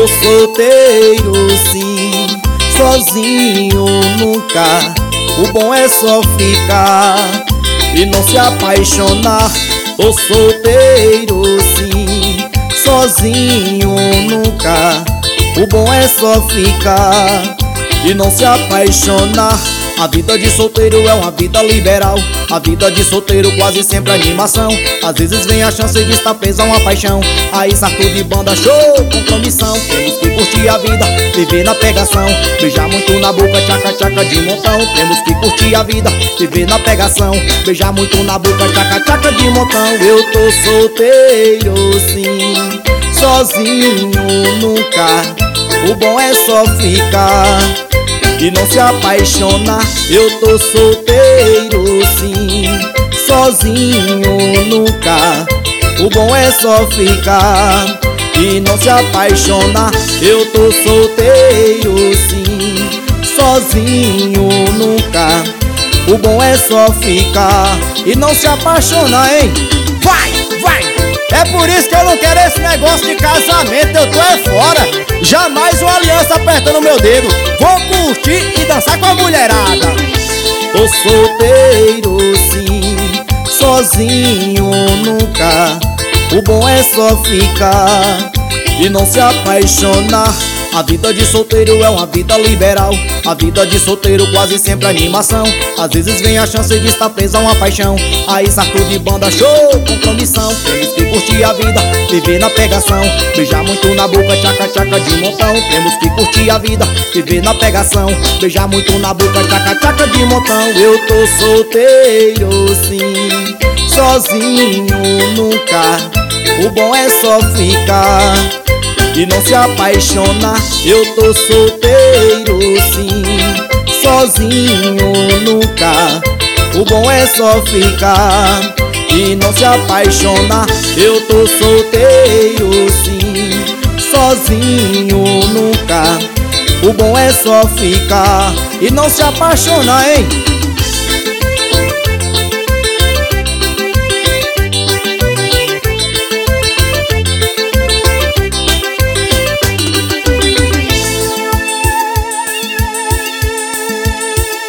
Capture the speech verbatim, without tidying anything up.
tô solteiro sim, sozinho nunca. O bom é só ficar e não se apaixonar. Tô solteiro sim, sozinho nunca. O bom é só ficar e não se apaixonar. A vida de solteiro é uma vida liberal. A vida de solteiro quase sempre é animação. Às vezes vem a chance de estar presa a uma paixão. Aí sarto de banda, show, compromissão. Temos que curtir a vida, viver na pegação. Beijar muito na boca, tchaca, tchaca de montão. Temos que curtir a vida, viver na pegação. Beijar muito na boca, tchaca, tchaca de montão. Eu tô solteiro sim, sozinho nunca. O bom é só ficar e não se apaixonar. Eu tô solteiro sim, sozinho nunca. O bom é só ficar e não se apaixonar. Eu tô solteiro sim, sozinho nunca. O bom é só ficar e não se apaixonar, hein? Vai, vai! É por isso que eu não quero esse negócio de casamento, eu tô é fora. Jamais uma aliança apertando meu dedo. Vou curtir e dançar com a mulherada. Tô solteiro sim, sozinho nunca. O bom é só ficar e não se apaixonar. A vida de solteiro é uma vida liberal. A vida de solteiro quase sempre é animação. Às vezes vem a chance de estar presa a uma paixão. Aí sarto de banda, show, compromissão. Temos que curtir a vida, viver na pegação. Beijar muito na boca, tchaca, tchaca de montão. Temos que curtir a vida, viver na pegação. Beijar muito na boca, tchaca, tchaca de montão. Eu tô solteiro sim, sozinho nunca. O bom é só ficar e não se apaixonar. Eu tô solteiro sim, sozinho nunca. O bom é só ficar e não se apaixonar. Eu tô solteiro sim, sozinho nunca. O bom é só ficar e não se apaixonar, hein?